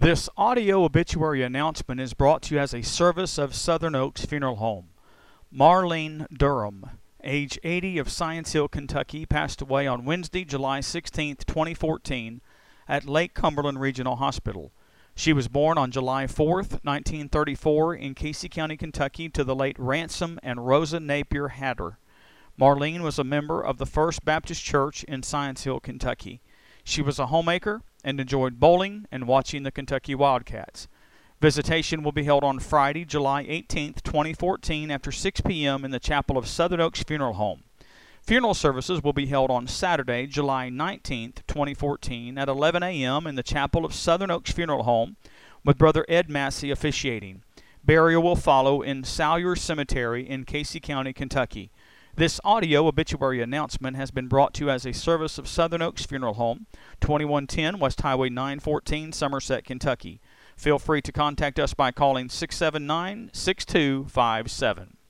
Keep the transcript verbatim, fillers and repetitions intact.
This audio obituary announcement is brought to you as a service of Southern Oaks Funeral Home. Marlene Durham, age eighty, of Science Hill, Kentucky, passed away on Wednesday, July sixteenth, twenty fourteen, at Lake Cumberland Regional Hospital. She was born on July fourth, nineteen thirty-four, in Casey County, Kentucky, to the late Ransom and Rosa Napier Hatter. Marlene was a member of the First Baptist Church in Science Hill, Kentucky. She was a homemaker and enjoyed bowling and watching the Kentucky Wildcats. Visitation will be held on Friday, July eighteenth, twenty fourteen, after six p m in the chapel of Southern Oaks Funeral Home. Funeral services will be held on Saturday, July nineteenth, twenty fourteen, at eleven a m in the chapel of Southern Oaks Funeral Home, with Brother Ed Massey officiating. Burial will follow in Salyer Cemetery in Casey County, Kentucky. This audio obituary announcement has been brought to you as a service of Southern Oaks Funeral Home, twenty-one ten West Highway nine fourteen, Somerset, Kentucky. Feel free to contact us by calling six seven nine, six two five seven.